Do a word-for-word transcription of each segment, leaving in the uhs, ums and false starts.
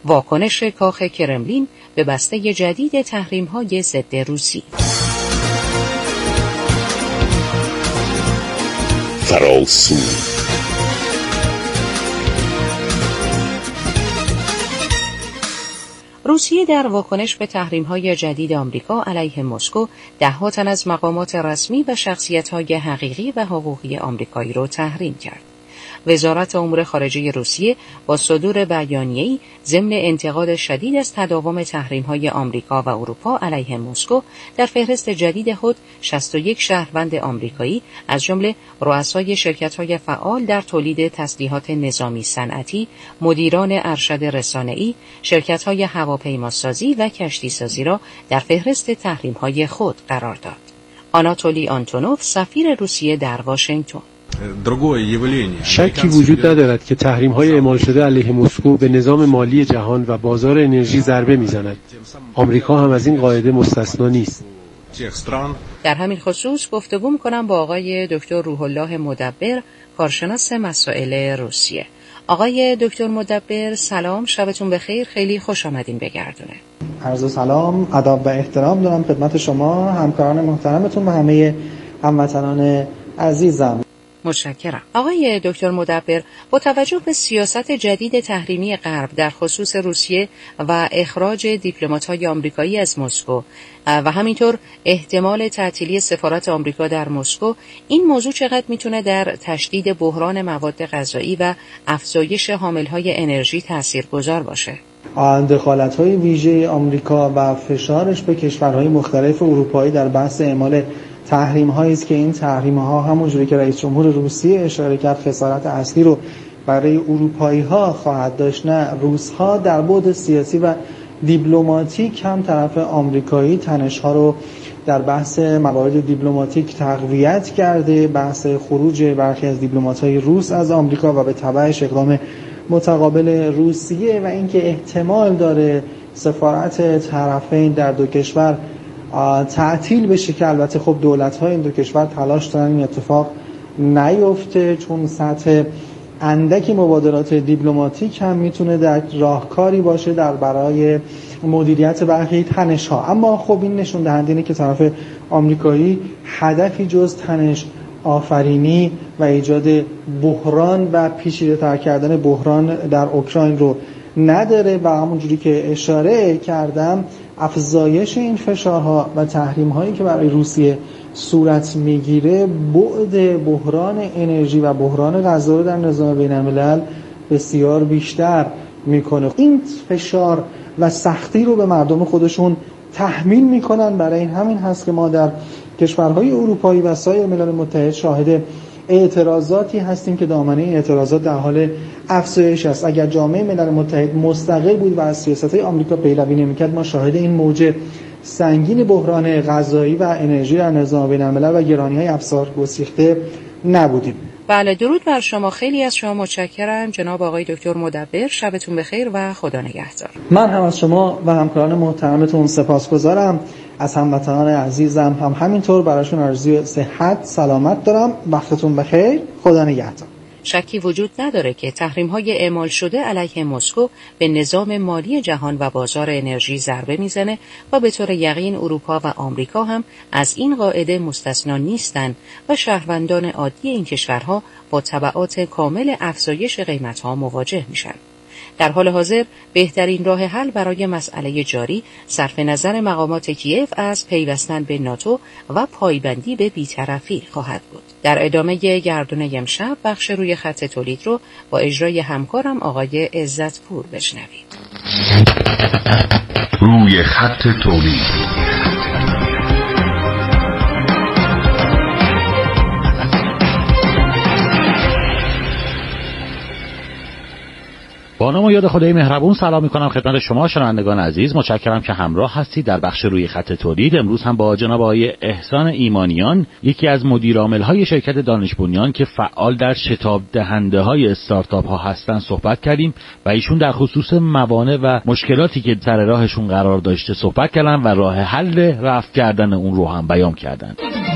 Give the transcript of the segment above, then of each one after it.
واکنش کاخ کرملین به بسته جدید تحریم‌های ضد روسیه. فراسو روسیه در واکنش به تحریم‌های جدید آمریکا علیه مسکو ده‌ها تن از مقامات رسمی و شخصیت‌های حقیقی و حقوقی آمریکایی را تحریم کرد. وزارت امور خارجه روسیه با صدور بیانیه‌ای ضمن انتقاد شدید از تداوم تحریم‌های آمریکا و اروپا علیه مسکو در فهرست جدید خود شصت و یک شهروند آمریکایی از جمله رؤسای شرکت‌های فعال در تولید تسلیحات نظامی صنعتی، مدیران ارشد رسانه‌ای، شرکت‌های هواپیماسازی و کشتیسازی را در فهرست تحریم‌های خود قرار داد. آناتولی آنتونوف، سفیر روسیه در واشنگتن: شکی وجود ندارد که تحریم‌های اعمال شده علیه مسکو به نظام مالی جهان و بازار انرژی ضربه می‌زند. آمریکا هم از این قاعده مستثنا نیست. در همین خصوص گفتگو می‌کنم با آقای دکتر روح الله مدبر، کارشناس مسائل روسیه. آقای دکتر مدبر سلام، شبتون بخیر، خیلی خوش آمدین به گردونه. عرض سلام، ادب و احترام دارم خدمت شما، همکاران محترمتون و همه هموطنان عزیزم. متشکرم. آقای دکتر مدبر، با توجه به سیاست جدید تحریمی غرب در خصوص روسیه و اخراج دیپلمات‌های آمریکایی از مسکو و همینطور احتمال تعطیلی سفارت آمریکا در مسکو، این موضوع چقدر میتونه در تشدید بحران مواد غذایی و افزایش حامل‌های انرژی تاثیرگذار باشه؟ دخالت‌های ویژه آمریکا و فشارش به کشورهای مختلف اروپایی در بحث اعمال تحریم هایی است که این تحریم ها همونجوری که رئیس جمهور روسیه اشاره کرد خسارت اصلی رو برای اروپایی ها خواهد داشت. نه، روس ها در بعد سیاسی و دیپلماتیک هم طرف آمریکایی تنش ها رو در بحث موارد دیپلماتیک تقویت کرده، بحث خروج برخی از دیپلمات های روس از آمریکا و به تبعش اقدام متقابل روسیه و اینکه احتمال داره سفارت طرفین در دو کشور تعطیل بشه که البته خب دولت‌های این دو کشور تلاش دارن این اتفاق نیفته، چون سطح اندکی مبادلات دیپلماتیک هم میتونه در راهکاری باشه در برای مدیریت برخی تنش‌ها. اما خب این نشون دهنده اینه که طرف آمریکایی هدفی جز تنش آفرینی و ایجاد بحران و پیچیده‌تر کردن بحران در اوکراین رو نداره و همونجوری که اشاره کردم افزایش این فشارها و تحریم‌هایی که برای روسیه صورت میگیره بعد بحران انرژی و بحران غذا رو در نظام بین‌الملل بسیار بیشتر میکنه. این فشار و سختی رو به مردم خودشون تحمیل میکنن. برای این همین هست که ما در کشورهای اروپایی و سایر ملل متحد شاهد اعتراضاتی هستیم که دامنه اعتراضات در حال افزایش است. اگر جامعه ملل متحد مستقل بود و از سیاست‌های آمریکا پیروی نمی‌کرد، ما شاهد این موج سنگین بحران غذایی و انرژی در نظام بین‌الملل و گرانی‌های افزار گسیخته نبودیم. بله، درود بر شما. خیلی از شما متشکرم جناب آقای دکتر مدبر. شبتون بخیر و خدا نگهدار. من هم از شما و همکاران محترمتون سپاسگزارم. از هموطنان عزیزم هم همینطور براشون آرزوی صحت سلامت دارم. وقتتون بخیر، خدا نگهدار. شکی وجود نداره که تحریم‌های اعمال شده علیه مسکو به نظام مالی جهان و بازار انرژی ضربه میزنه و به طور یقین اروپا و آمریکا هم از این قاعده مستثنا نیستن و شهروندان عادی این کشورها با تبعات کامل افزایش قیمت‌ها مواجه میشن. در حال حاضر بهترین راه حل برای مسئله جاری صرف نظر مقامات کیف از پیوستن به ناتو و پایبندی به بی‌طرفی خواهد بود. در ادامه گردونه امشب بخش روی خط تولید رو با اجرای همکارم آقای عزتپور بشنوید. روی خط تولید. با نام و یاد خدای مهربون سلام میکنم خدمت شما شنوندگان عزیز. متشکرم که همراه هستید در بخش روی خط تولید. امروز هم با جناب آقای احسان ایمانیان، یکی از مدیرعامل‌های شرکت دانش بنیان که فعال در شتاب دهنده های استارتاپ ها هستند صحبت کردیم و ایشون در خصوص موانع و مشکلاتی که سر راهشون قرار داشته صحبت کردن و راه حل رفع کردن اون رو هم بیان کردن.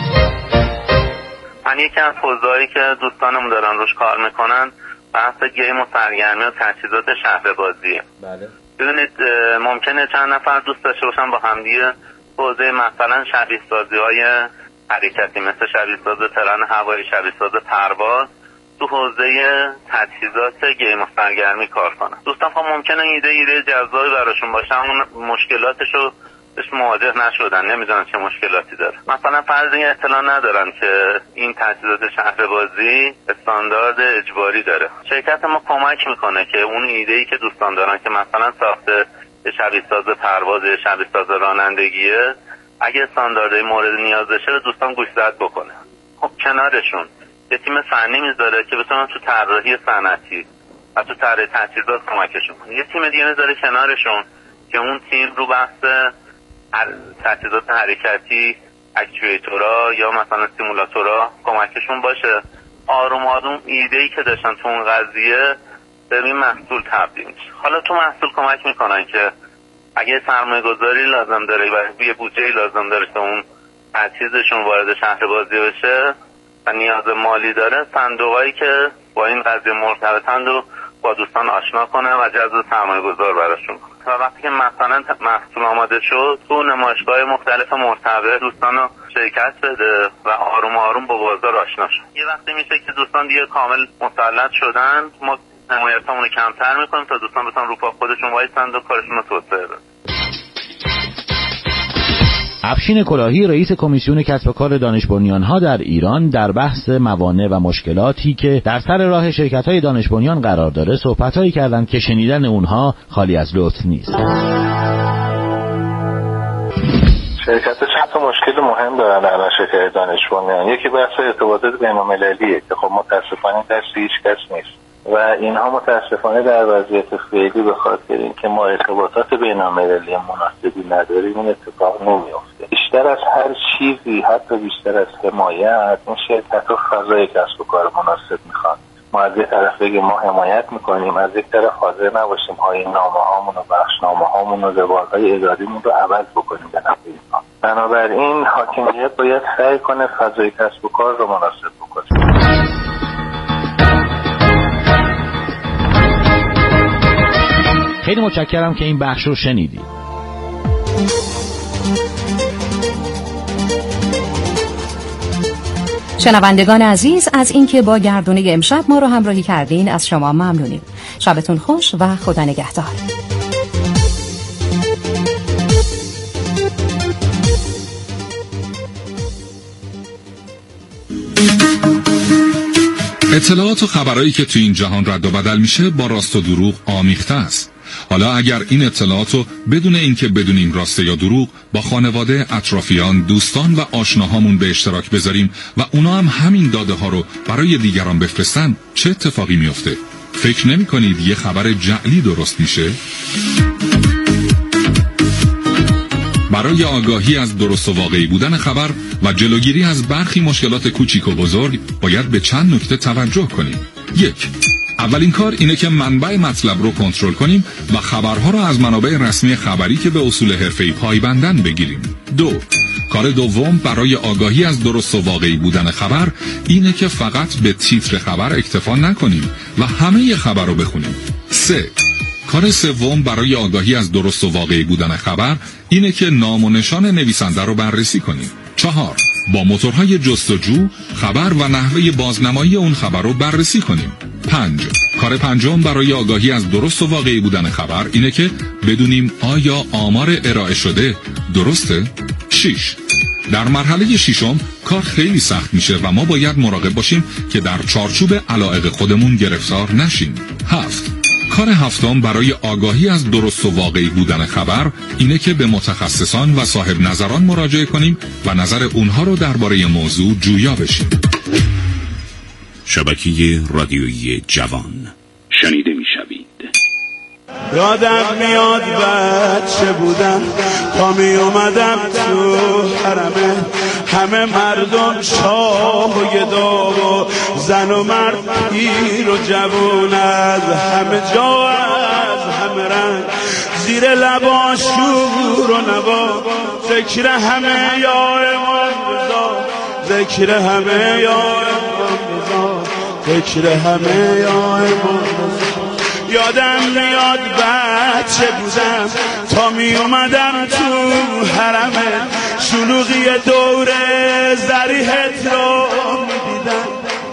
من یکی از حوزه‌ای که دوستانمون دارن روش کار میکنن بحث گیم و سرگرمی و تجهیزات شهر بازیه. بله. ببینید ممکنه چند نفر دوست داشته باشن با همدیگه حوزه مثلا شبیه سازی های حرکتی مثل شبیه ساز ترن هوایی، شبیه ساز پرواز تو حوزه تجهیزات گیم و سرگرمی کار کنن. دوستان خب ممکنه ایده ایده جذابی براشون باشه اما مشکلاتشو بهش مواجه نشدن، نمیدونن چه مشکلاتی داره. مثلا فرض این اطلاع ندارن که این تجهیزات شهربازی استاندارد اجباری داره. شرکت ما کمک میکنه که اون ایده‌ای که دوستان دارن که مثلا ساخته شبیه ساز پرواز، شبیه ساز رانندگیه، اگه استانداردهای مورد نیاز داشته دوستان گوشزد بکنه. خب کنارشون یه تیم فنی میذاره که بتونن تو طراحی صنعتی و تو طراحی تجهیزات کمکشون کنه. یه تیم دیگه میذاره کنارشون که اون تیم رو بحث تجهیزات حرکتی، اکچویتورها یا مثلا سیمولاتورها کمکشون باشه. آروم آروم ایده‌ای که داشتن تو اون قضیه به این محصول تبدیل میشه. حالا تو محصول کمک میکنن که اگه سرمایه گذاری لازم داره و یه بودجه لازم داره که اون تجهیزشون وارد شهر بازی بشه و نیاز مالی داره، صندوقایی که با این قضیه مرتبطن رو با دوستان آشنا کنه و جذب سرمایه گذار براشون کنه. و وقتی که مثلا محصول آماده شد تو نمایشگاه مختلف مرتبط دوستان رو شرکت بده و آروم آروم با بازار آشنا شد. یه وقتی میشه که دوستان دیگه کامل مسلط شدن، ما حمایتامون رو کمتر میکنیم تا دوستان بتونن رو پا خودشون وایسند و کارشون رو توسعه بدن. افشین کلاهی رئیس کمیسیون کسب و کار دانش بنیان‌ها در ایران در بحث موانع و مشکلاتی که در سر راه شرکت‌های دانش بنیان قرار داره صحبت‌هایی کردند که شنیدن اونها خالی از لطف نیست. شرکت‌ها چند تا مشکل مهم دارن در شرکت دانش بنیان. یکی بحث ارتباطات بین‌المللیه که خب متأسفانه دست هیچ کس نیست و اینها متاسفانه در وضعیت فعلی به خاطر اینکه ما ارتباطات بین‌المللی مناسبی نداریم این اتفاق نمیفته. بیشتر از هر چیزی، حتی بیشتر از حمایت، این شرکت‌ها فضای کسب و کار مناسب میخوان. ما از یک طرف بگیم ما حمایت میکنیم، از یک طرف حاضر نباشیم آیین‌نامه‌هامون و بخشنامه‌هامون و روال‌های اداریمون رو عوض بکنیم به نفع اینها. بنابراین حاکمیت باید سعی کنه فضای کسب و کار رو مناسب بکنه. خیلی متشکرم که این بخش رو شنیدید. شنوندگان عزیز، از اینکه با گردونه امشب ما رو همراهی کردین از شما ممنونیم. شبتون خوش و خدا نگهدار. اطلاعات و خبرایی که تو این جهان رد و بدل میشه با راست و دروغ آمیخته است. حالا اگر این اطلاعات رو بدون اینکه بدونیم راسته یا دروغ با خانواده، اطرافیان، دوستان و آشناهامون به اشتراک بذاریم و اونا هم همین داده ها رو برای دیگران بفرستن، چه اتفاقی میفته؟ فکر نمی کنید یه خبر جعلی درست میشه؟ برای آگاهی از درست و واقعی بودن خبر و جلوگیری از برخی مشکلات کوچیک و بزرگ باید به چند نکته توجه کنیم. یک، اولین کار اینه که منبع مطلب رو کنترل کنیم و خبرها رو از منابع رسمی خبری که به اصول حرفه‌ای پایبندن بگیریم. دو، کار دوم برای آگاهی از درست و واقعی بودن خبر اینه که فقط به تیتر خبر اکتفا نکنیم و همه خبر رو بخونیم. سه، کار سوم برای آگاهی از درست و واقعی بودن خبر اینه که نام و نشان نویسنده رو بررسی کنیم. چهار، با موتورهای جستجو خبر و نحوه بازنمایی اون خبر رو بررسی کنیم. پنج، کار پنجم برای آگاهی از درست و واقعی بودن خبر اینه که بدونیم آیا آمار ارائه شده درسته؟ شش، در مرحله ششم کار خیلی سخت میشه و ما باید مراقب باشیم که در چارچوب علایق خودمون گرفتار نشیم. هفت، کار هفتم برای آگاهی از درست و واقعی بودن خبر اینه که به متخصصان و صاحب نظران مراجعه کنیم و نظر اونها رو درباره موضوع جویا بشیم. شبکه رادیویی جوان شنیده میشوید. یادم میاد بچه بودم تا می اومدم تو حرمه، همه مردم شاه و گدا و زن و مرد، پیر و جوون، از همه جا از همه رنگ، زیر لبا شور و نوا، ذکر همه یا امام رضا، ذکر همه یا امام رضا، ذکر همه یا امام رضا. یادم میاد بچه بچه بودم تا می اومدم تو حرمت، شلوغی دور ضریحت رو میدیدم.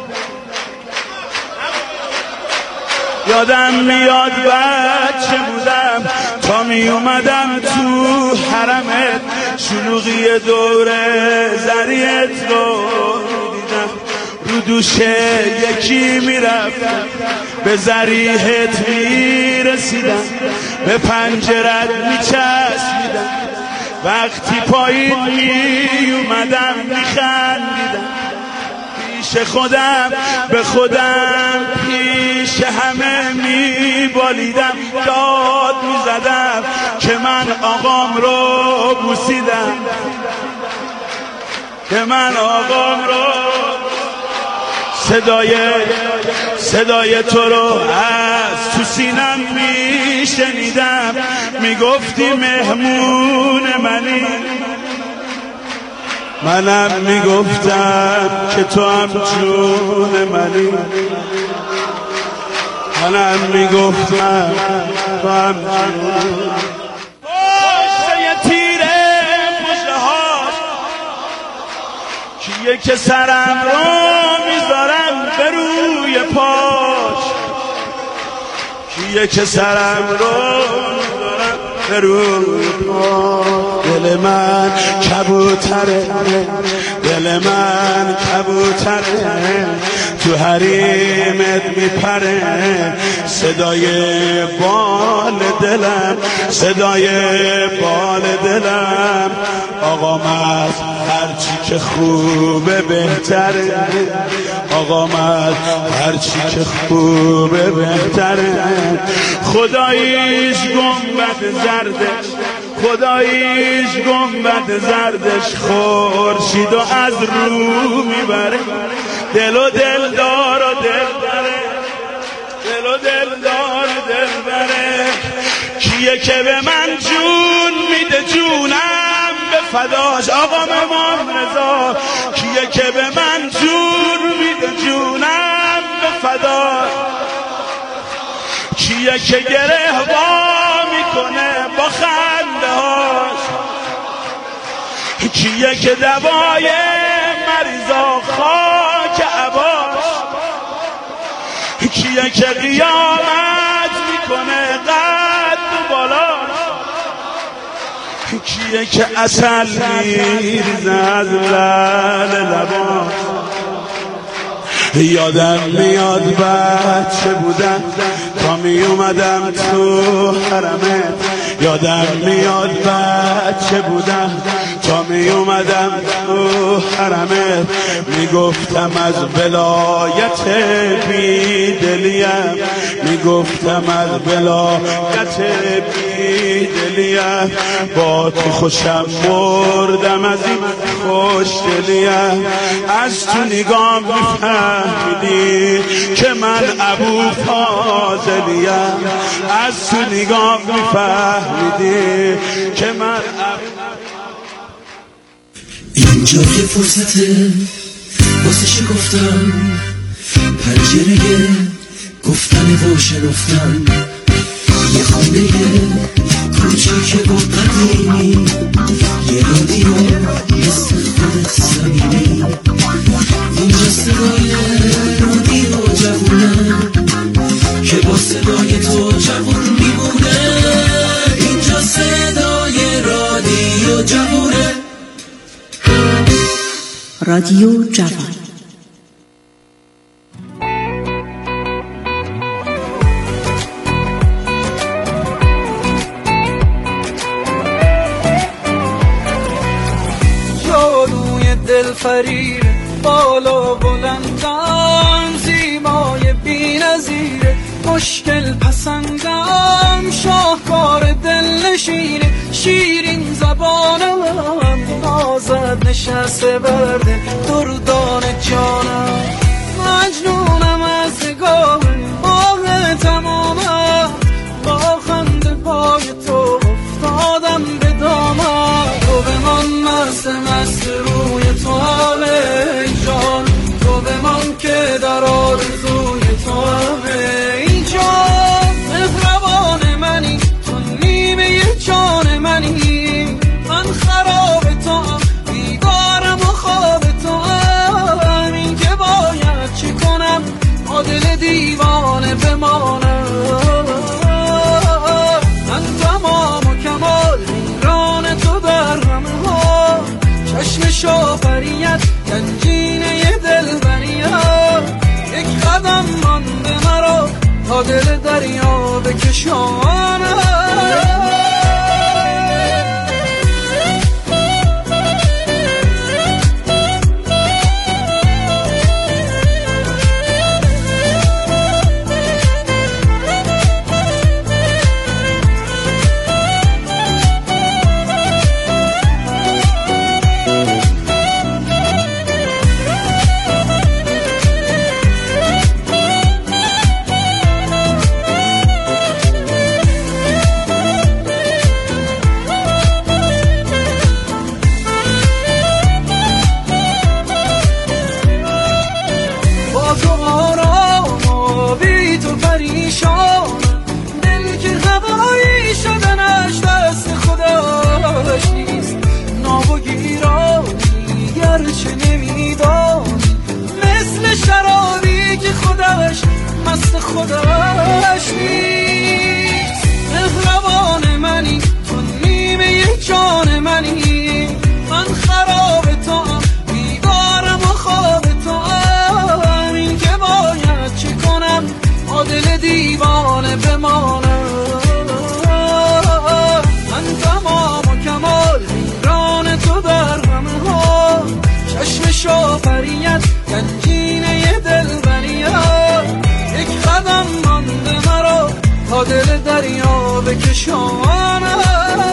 یادم میاد بچه بودم تا می اومدم تو حرمت، شلوغی دور ضریحت رو میدیدم. رو دوشه یکی میرفتم به ضریحت میرسیدم، به پنجرت میچسبیدم، وقتی پایین میومدم میخندیدم، پیش خودم به خودم پیش همه میبالیدم، داد میزدم که من آقام رو بوسیدم، که من آقام رو صدای صدای تو رو از تو سینم میشنیدم، میگفتی مهمون منی، منم میگفتم که تو هم جون منی، منم میگفتم تو هم جون. پشت تیره پشت هاش کیه که سرم رو میذارم به روی پاش، کیه که سرم رو میذارم به روی پاش. دل من کبوتره، دل من کبوتره، تو حریمت میپره، صدای بال دلم، صدای بال دلم. آقا مرد هرچی که خوبه بهتره، آقا مرد هرچی که خوبه بهتره. خداییش گنبد زردش، خداییش گنبد زردش، خورشیدو از رو میبره، دل و دلدار و دل بره، دل و دلدار و دل بره. کیه که به من جون میده جونم به فداش، آقا امام رضا. کیه که به من جون میده جونم به فداش، کیه که گره وا میکنه با خنده هاش، کیه که دوای مریضا خاک عباش، کیه که قیامت میکنه قد و بالاش، کیه که عسل میریزه از لعل لباش. یادم میاد بچه بودم تا می اومدم تو حرمت، یادم میاد بچه بودم تا می اومدم تو حرمت، میگفتم از ولایت بیدلیم، میگفتم از ولایت بیدلیم، با تو خوشم مردم از این خوش دلیم. از تو نگاه میفهمیدی که من ابو فاضلیم، از تو نگاه میفهمیدی که من ابو. اینجا یه فرصته واسه شکفتن، پنجره گفتن و شنفتن، یه خونه کوچیک و قدیمی، یه رادیو مثل خودت صمیمی. اینجا صدای رادیو جوونه که با صدای تو جوون میمونه، اینجا صدای رادیو جوونه، رادیو جوان. جادوی دل فریب بالا بلندم، زیبای بی‌نظیره، مشکل پسندم، شاهکار دل نشینه، شیرین زبانم، نازد نشسته برده دردان جانم، مجنونم از نگاه ماه تمامم، با خنده پای تو افتادم به دامم، تو بمان مست مست روی تو همه جان، تو بمان که در آرزوی تو همه جان، مهربان منی تو تا دل دریا بکشانم. مست خودش نیست. مهربان منی تو نیمه جان منی، من خراب تو هم بیدارم و خواب تو هم. این که باید چه کنم با دل دیوانه بمانم. من تمام و کمال حیران تو در همه ها، چشم شافریت گنجینه دلبریت. یک قدم مانده مرا تا دل دریا بکشانم.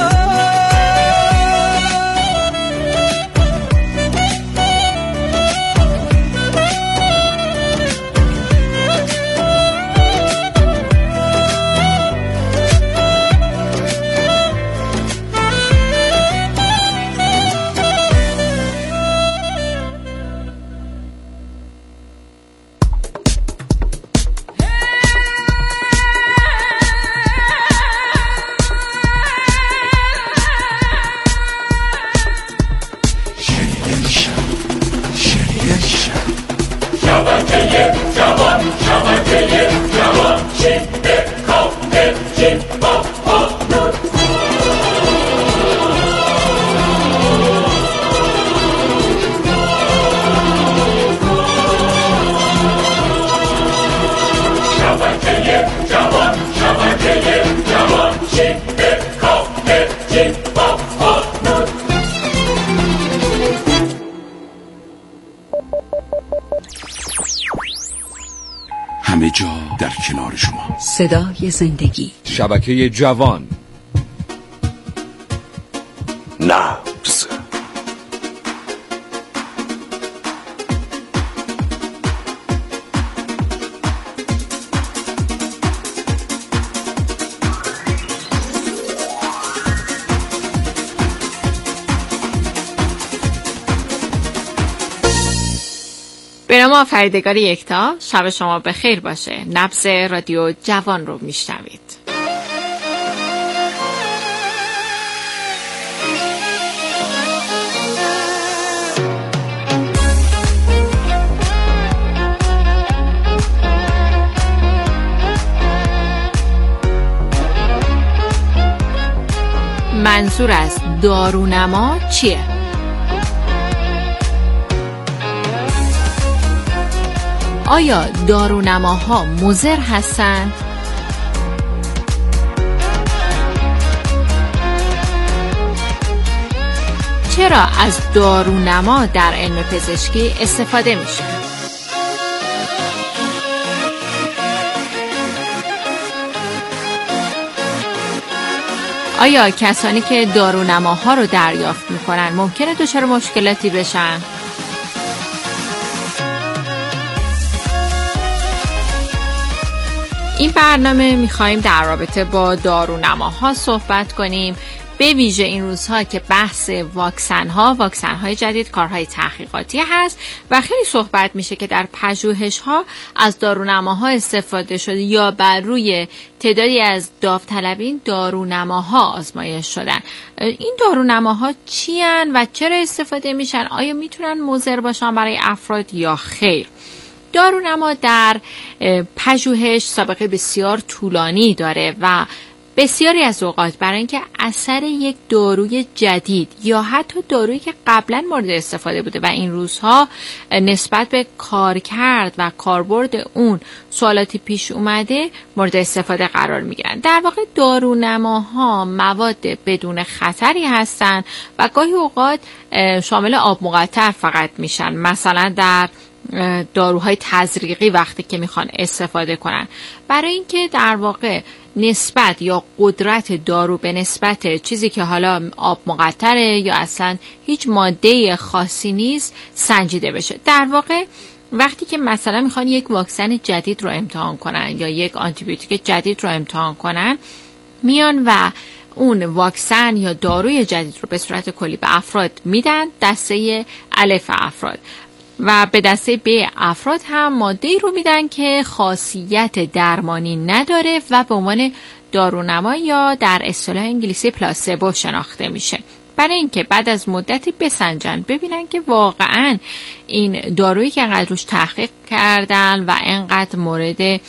همه جا در کنار شما. صدای زندگی. شبکه جوان. نبض. به نام آفریدگار یکتا، شب شما بخیر باشه. نبض رادیو جوان رو میشنوید. منظور از دارونما چیه؟ آیا دارونماها مضر هستند؟ چرا از دارونما در علم پزشکی استفاده میشه؟ آیا کسانی که دارونماها رو دریافت میکنن ممکنه دچار مشکلاتی بشن؟ این برنامه میخواییم در رابطه با دارونماها صحبت کنیم، به ویژه این روزها که بحث واکسن ها، واکسن های جدید کارهای تحقیقاتی هست و خیلی صحبت میشه که در پژوهش ها از دارونماها استفاده شده یا بر روی تعدادی از داوطلبین دارونماها آزمایش شدن. این دارونماها چی هن و چرا استفاده میشن؟ آیا میتونن مضر باشن برای افراد یا خیر؟ دارونما در پژوهش سابقه بسیار طولانی داره و بسیاری از اوقات برای اینکه اثر یک داروی جدید یا حتی دارویی که قبلا مورد استفاده بوده و این روزها نسبت به کارکرد و کاربرد اون سوالاتی پیش اومده مورد استفاده قرار میگیرن. در واقع دارونماها مواد بدون خطری هستن و گاهی اوقات شامل آب مقطر فقط میشن، مثلا در داروهای تزریقی وقتی که میخوان استفاده کنن، برای اینکه در واقع نسبت یا قدرت دارو به نسبت چیزی که حالا آب مقطره یا اصلا هیچ ماده خاصی نیست سنجیده بشه. در واقع وقتی که مثلا میخوان یک واکسن جدید رو امتحان کنن یا یک آنتیبیوتیک جدید رو امتحان کنن، میان و اون واکسن یا داروی جدید رو به صورت کلی به افراد میدن، دسته الف افراد، و به دسته ب افراد هم ماده‌ای رو میدن که خاصیت درمانی نداره و به عنوان دارونما یا در اصطلاح انگلیسی پلاسبو شناخته میشه، برای اینکه بعد از مدتی بسنجن ببینن که واقعاً این دارویی که انقدر روش تحقیق کردن و انقدر مورد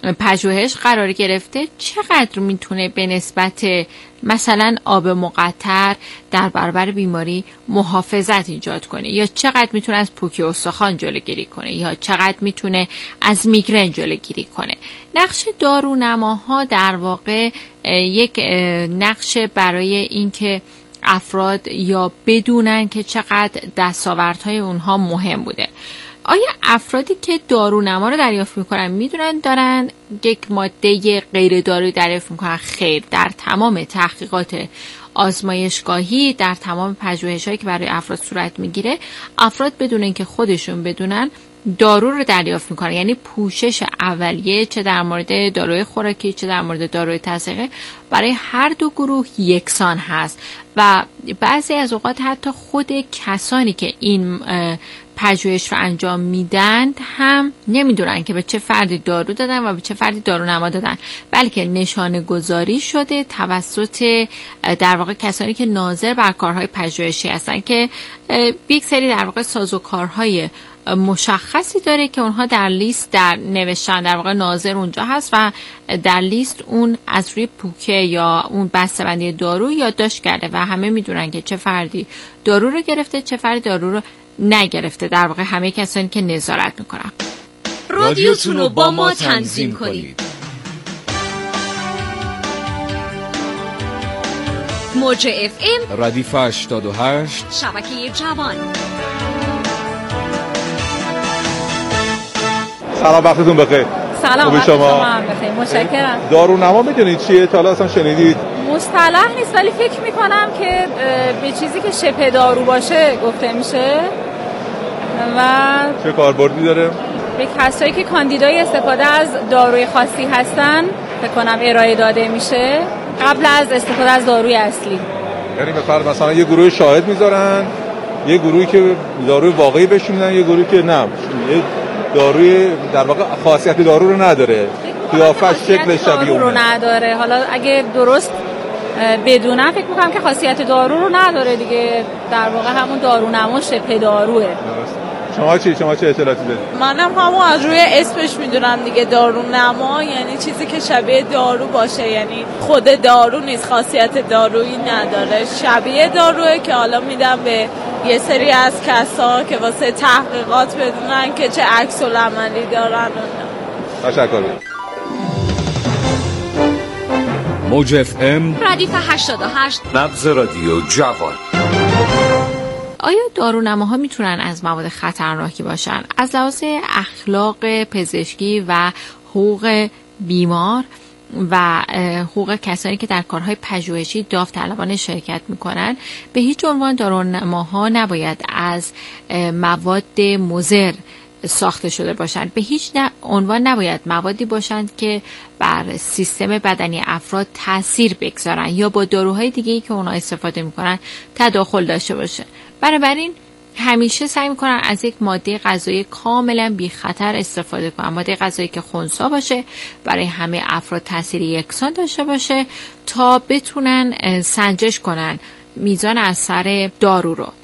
پژوهش قرار گرفته چقدر میتونه به نسبت مثلا آب مقطر در برابر بیماری محافظت ایجاد کنه، یا چقدر میتونه از پوکی استخوان جلوگیری کنه، یا چقدر میتونه از میگرن جلوگیری کنه. نقش دارونماها در واقع یک نقش برای اینکه افراد یا بدونن که چقدر دستاوردهای اونها مهم بوده. آیا افرادی که دارونما رو دریافت میکنن میدونن دارن یک ماده غیر دارویی دریافت میکنن؟ خیر، در تمام تحقیقات آزمایشگاهی، در تمام پژوهش‌هایی که برای افراد صورت میگیره، افراد بدون اینکه خودشون بدونن دارو رو دریافت میکنن. یعنی پوشش اولیه چه در مورد داروی خوراکی چه در مورد داروی تزریقی برای هر دو گروه یکسان هست و بعضی از اوقات حتی خود کسانی که این پژوهش رو انجام میدن هم نمیدونن که به چه فردی دارو دادن و به چه فردی دارونما دادن، بلکه نشانه گذاری شده توسط در واقع کسانی که ناظر بر کارهای پژوهشی هستن که یک سری در واقع سازوکارهای مشخصی داره که اونها در لیست در نوشتن، در واقع ناظر اونجا هست و در لیست اون از روی پوکه یا اون بسته‌بندی دارو یادداشت کرده و همه میدونن که چه فردی دارو رو گرفته چه فردی دارو رو نگرفته، در واقع همه کسانی که نظارت میکنن. رادیوتون رو با ما تنظیم کنید. موج اف ام ردیف هشتاد و هشت شبکه جوان. سلام، وقتتون بخیر. سلام، وقت شما هم بخیر. متشکرم. دارونما میدونید چیه؟ تا حالا اصلا شنیدید؟ مصطلح نیست ولی فکر میکنم که به چیزی که شبه دارو باشه گفته میشه و چه کاربردی داره؟ به کسایی که کاندیدای استفاده از داروی خاصی هستن فکر کنم ارائه داده میشه قبل از استفاده از داروی اصلی. یعنی به فرض مثلا یه گروه شاهد میذارن، یه گروهی که داروی واقعی بهش میدن، یه گروهی که نه، یه داروی در واقع خاصیت دارو رو نداره، قیافش شکل شبیه اون رو نداره. حالا اگه درست بدونم فکر میکنم که خاصیت دارو رو نداره دیگه، در واقع همون دارونما شبه داروه. شما چی؟ شما چه اطلاعاتی دارید؟ منم همون از روی اسمش میدونم دیگه، دارونما یعنی چیزی که شبیه دارو باشه، یعنی خود دارو نیست، خاصیت دارویی نداره، شبیه داروه که حالا میدم به یه سری از کسا که واسه تحقیقات بدونن که چه عکس العملی دارن. تشکر. موج اف ام ردیف هشتاد و هشت نبض رادیو جوان. آیا دارونماها میتونن از مواد خطرناکی باشن؟ از لحاظ اخلاق پزشکی و حقوق بیمار و حقوق کسانی که در کارهای پژوهشی داوطلبانه شرکت میکنن، به هیچ عنوان دارونماها نباید از مواد مضر ساخته شده باشند. به هیچ عنوان نباید موادی باشند که بر سیستم بدنی افراد تاثیر بگذارن یا با داروهای دیگه‌ای که اونا استفاده میکنن تداخل داشته باشه. بنابراین همیشه سعی میکنن از یک ماده غذایی کاملا بی خطر استفاده کنن، ماده غذایی که خنثی باشه، برای همه افراد تاثیر یکسان داشته باشه تا بتونن سنجش کنن میزان اثر دارو رو.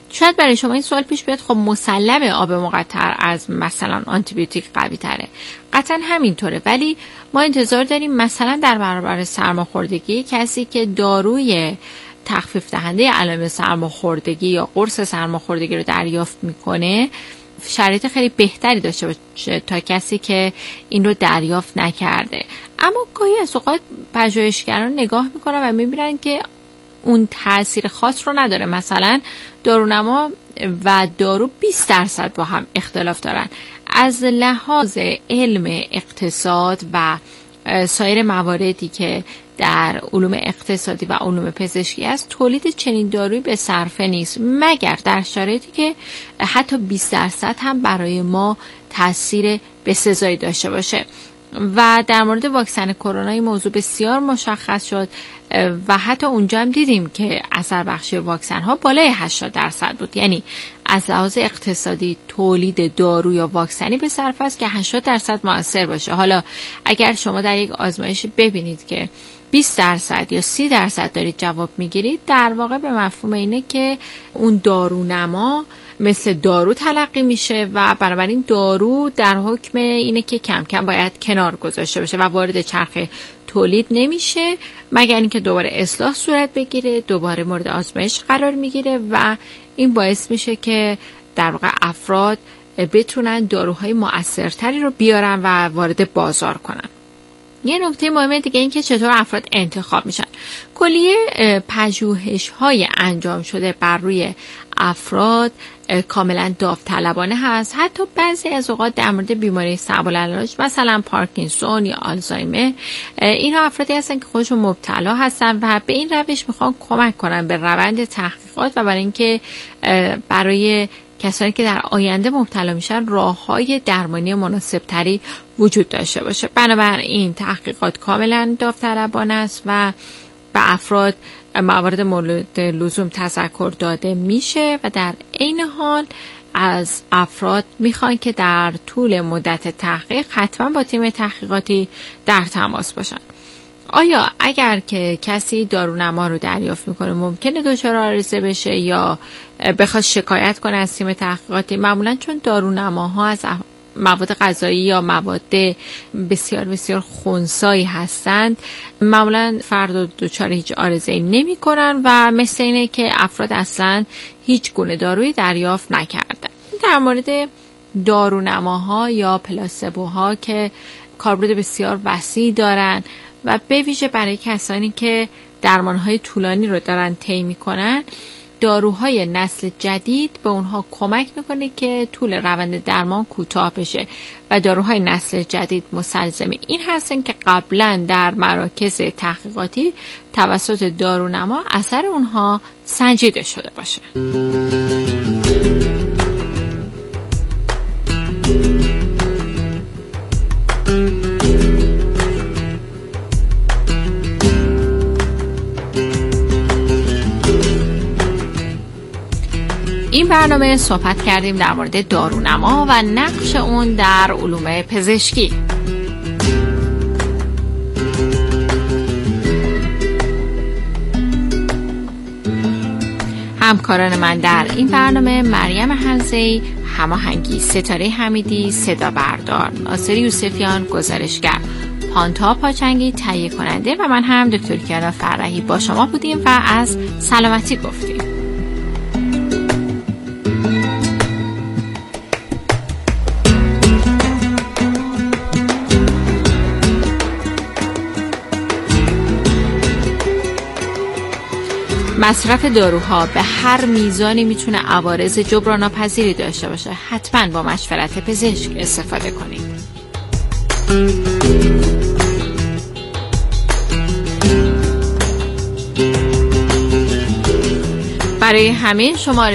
شاید برای شما این سوال پیش بیاد خب مسلمه آب مقطر از مثلا آنتی بیوتیک قوی تره. قطعا همینطوره، ولی ما انتظار داریم مثلا در برابر سرماخوردگی کسی که داروی تخفیف دهنده علائم سرماخوردگی یا قرص سرماخوردگی رو دریافت میکنه شرایط خیلی بهتری داشته باشه تا کسی که این رو دریافت نکرده. اما گاهی از اوقات پژوهشگران نگاه میکنن و میبینن که اون تأثیر خاص رو نداره. مثلا دارونما و دارو بیست درصد با هم اختلاف دارن. از لحاظ علم اقتصاد و سایر مواردی که در علوم اقتصادی و علوم پزشکی است، تولید چنین دارویی به صرفه نیست مگر در شرایطی که حتی بیست درصد هم برای ما تاثیر بسزایی داشته باشه. و در مورد واکسن کرونا این موضوع بسیار مشخص شد و حتی اونجا هم دیدیم که اثر بخشی واکسن ها بالای هشتاد درصد بود. یعنی از لحاظ اقتصادی تولید دارو یا واکسنی به صرفه است که هشتاد درصد مؤثر باشه. حالا اگر شما در یک آزمایش ببینید که بیست درصد یا سی درصد دارید جواب میگیرید، در واقع به مفهوم اینه که اون دارونما مثل دارو تلقی میشه و بنابراین دارو در حکم اینه که کم کم باید کنار گذاشته بشه و وارد چرخ تولید نمیشه مگر اینکه دوباره اصلاح صورت بگیره، دوباره مورد آزمایش قرار میگیره و این باعث میشه که در واقع افراد بتونن داروهای مؤثرتری رو بیارن و وارد بازار کنن. یه نکته مهمه دیگه این که چطور افراد انتخاب میشن. کلیه پژوهش‌های انجام شده بر روی افراد کاملا داوطلبانه هست. حتی بعضی از اوقات در مورد بیماری صعب العلاج مثلا پارکینسون یا آلزایمر، اینها افرادی هستن که خودشون مبتلا هستن و به این روش میخوان کمک کنن به روند تحقیقات و برای اینکه برای کسانی که در آینده مبتلا میشن راههای درمانی مناسب تری وجود داشته باشه. بنابراین تحقیقات کاملا داوطلبانه است و به افراد موارد مورد لزوم تذکر داده میشه و در عین حال از افراد میخوان که در طول مدت تحقیق حتما با تیم تحقیقاتی در تماس باشن. آیا اگر که کسی دارونما رو دریافت میکنه ممکنه دچار آرزه بشه یا بخواد شکایت کنه از تیم تحقیقاتی؟ معمولا چون دارونماها از مواد غذایی یا مواد بسیار بسیار خنثی هستند، معمولا فرد دچار هیچ آرزه‌ای نمی‌کنن و مثل اینه که افراد اصلا هیچ گونه دارویی دریافت نکردن. در مورد دارونماها یا پلاسبوها که کاربرد بسیار وسیع دارن و به ویژه برای کسانی که درمانهای طولانی رو دارن طی می‌کنن، داروهای نسل جدید به اونها کمک میکنه که طول روند درمان کوتاه بشه و داروهای نسل جدید مستلزم این هستن که قبلا در مراکز تحقیقاتی توسط دارونما اثر اونها سنجیده شده باشه. این برنامه صحبت کردیم در مورد دارونما و نقش اون در علوم پزشکی. همکاران من در این برنامه مریم حمزه‌ای، هماهنگی ستاره حمیدی، صدا بردار ناصر یوسفیان، گزارشگر پانتا پاچنگی، تهیه کننده و من هم دکتر کیانا فرحی با شما بودیم و از سلامتی گفتیم. مصرف داروها به هر میزانی میتونه عوارض جبران‌ناپذیری داشته باشه. حتما با مشورت پزشک استفاده کنید. برای همه شما